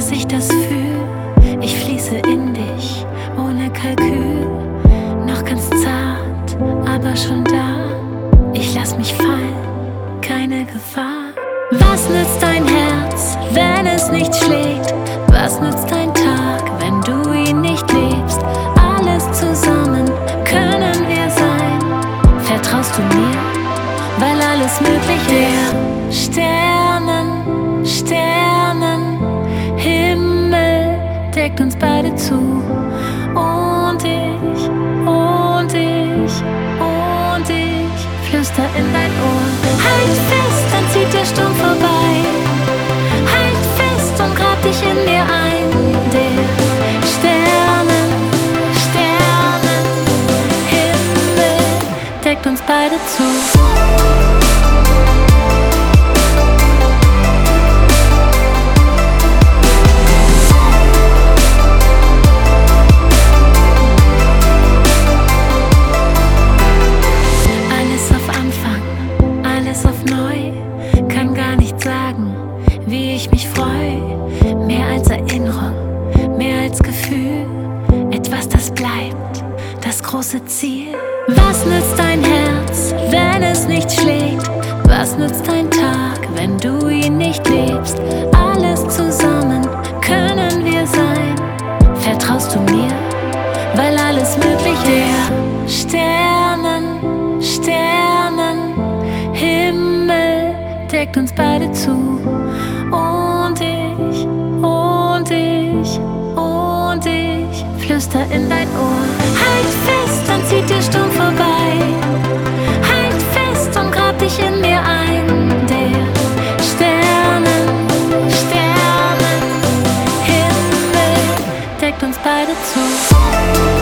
dass ich das fühl. Ich fließe in dich, ohne Kalkül. Noch ganz zart, aber schon da. Ich lass mich fallen, keine Gefahr. Was nützt dein Herz, wenn es nicht schlägt? Was nützt dein Tag, wenn du ihn nicht lebst? Alles zusammen können wir sein. Vertraust du mir, weil alles möglich wäre? Sternen, Sternen, Himmel deckt uns beide zu. Und ich, und ich, und ich flüster in dein Ohr. Halt fest, dann zieht der Sturm vorbei. Halt fest und grab dich in mir ein. Der Sternen, Sternen, Himmel deckt uns beide zu. Wie ich mich freu, mehr als Erinnerung, mehr als Gefühl, etwas, das bleibt, das große Ziel. Was nützt dein Herz, wenn es nicht schlägt? Was nützt dein Tag, wenn du ihn nicht lebst? Alles zusammen können wir sein. Vertraust du mir, weil alles möglich wäre? Sternen, Sternen, Himmel deckt uns beide zu. Und ich, und ich, und ich flüster in dein Ohr. Halt fest, dann zieht der Sturm vorbei. Halt fest und grab dich in mir ein. Der Sternen, Sternen, Himmel deckt uns beide zu.